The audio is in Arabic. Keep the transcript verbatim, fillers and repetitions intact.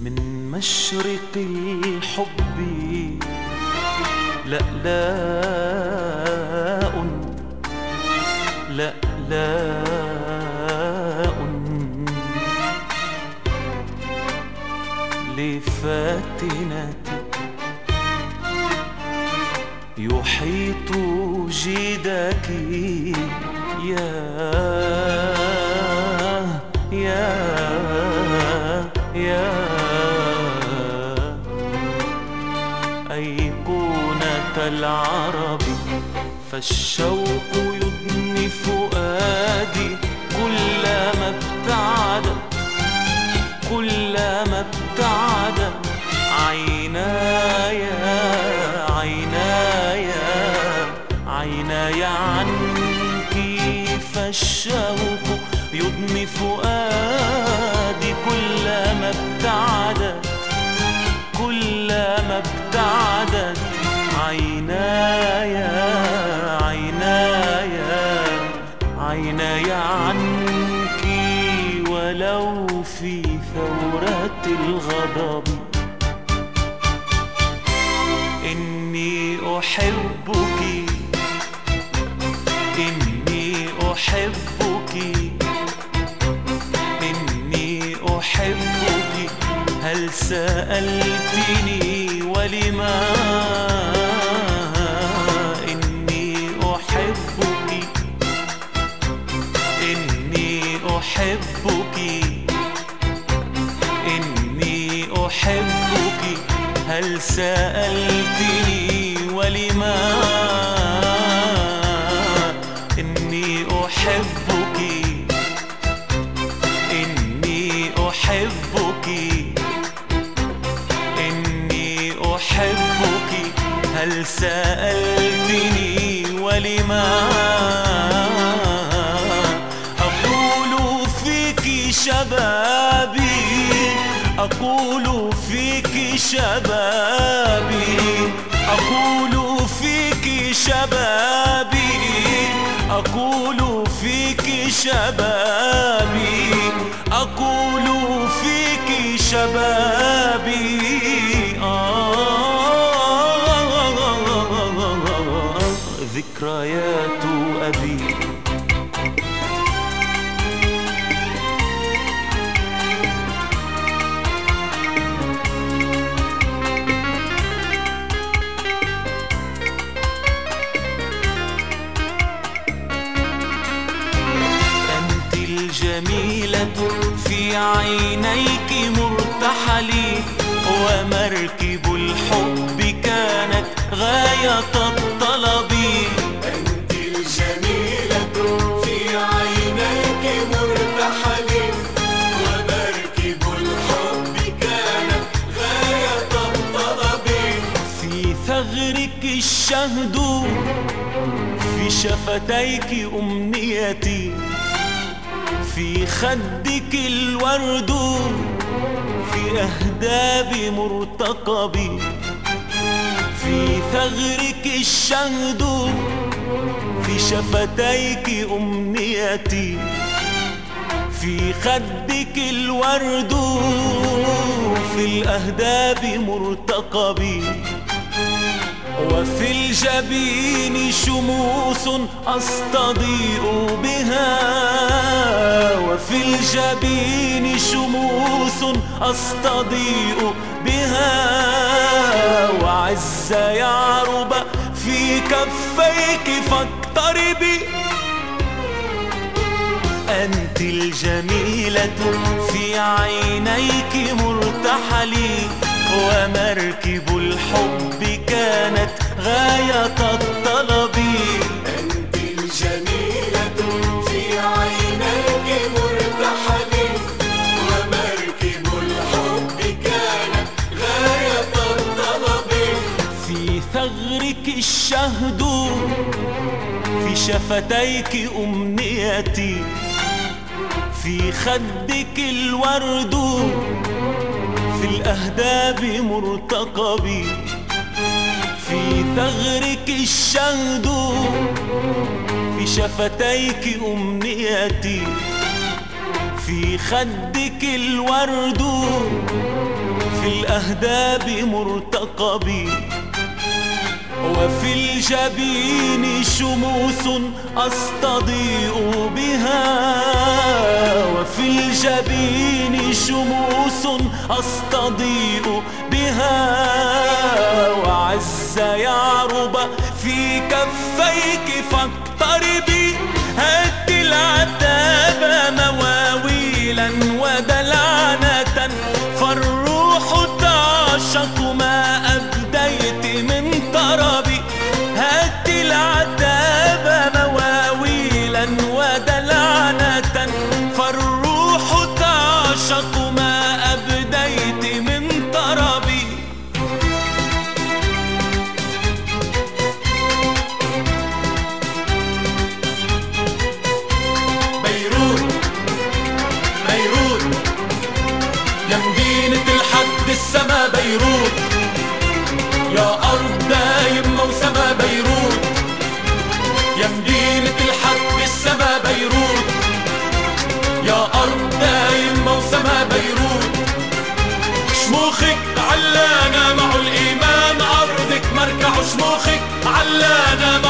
من مشرق الحب لألاء لألاء لفاتنتي يحيط جيدك يا يا يا أيقونة العرب فالشوق يدني فؤادي كلما ابتعدت كلما ابتعدت عيناي عيناي عيناي عنك فالشوق يدني فؤادي كلما ابتعدت كلما ابتعدت عيناي عيناي عيناي عنك ولو في ثورة الغضب إني أحبك إني أحبك إني أحبك هل سألتني ولما إني أحبك إني أحبك إني أحبك هل سألتني ولما إني أحبك إني أحبك إني أحبك هل سألتني ولما أقول فيك شبابي أقول فيك شبابي أقول فيك شبابي أقول فيك شبابي أقول فيك شبابي آه ذكريات أبي جميلة في عينيك مرتحلي ومركب الحب كانت غاية الطلب أنت الجميلة في عينيك مرتحلي ومركب الحب كانت غاية الطلب في ثغرك الشهد في شفتيك أمنيتي في خدك الورد في أهداب مرتقبي في ثغرك الشهد في شفتيك أمنيتي في خدك الورد في الأهداب مرتقبي وفي الجبين شموس أستضيء بها وفي الجبين شموس أستضيء بها وعز يعرب في كفيك فاقتربي أنت الجميلة في عينيك مرتحلي ومركب الحب كانت غاية الطلب أنت الجميلة في عينيك مرتحلي ومركب الحب كانت غاية الطلب في ثغرك الشهد في شفتيك أمنيتي في خدك الورد في الأهداب مرتقبي في ثغرك الشهد في شفتيك أمنيتي في خدك الورد الأهداب مرتقبي، وفي الجبين شموس أستضيء بها، وفي الجبين شموس أستضيء بها، وعز يعرب في كفيك فاقتربي، هد العتاب مواويلا ودلعنة، فالروح تعشق ما أبديت من طربي، هد العتاب مواويلا ودلعنة، فالروح تعشق ما أبديت من طربي. بيروت بيروت يا مدينة الحد السما، بيروت يا أرض دايم موسمها، بيروت يا مدينة الحد السما، بيروت يا أرض دايم موسمها، بيروت شموخك علانة مع الإيمان، أرضك مركع شموخك علانة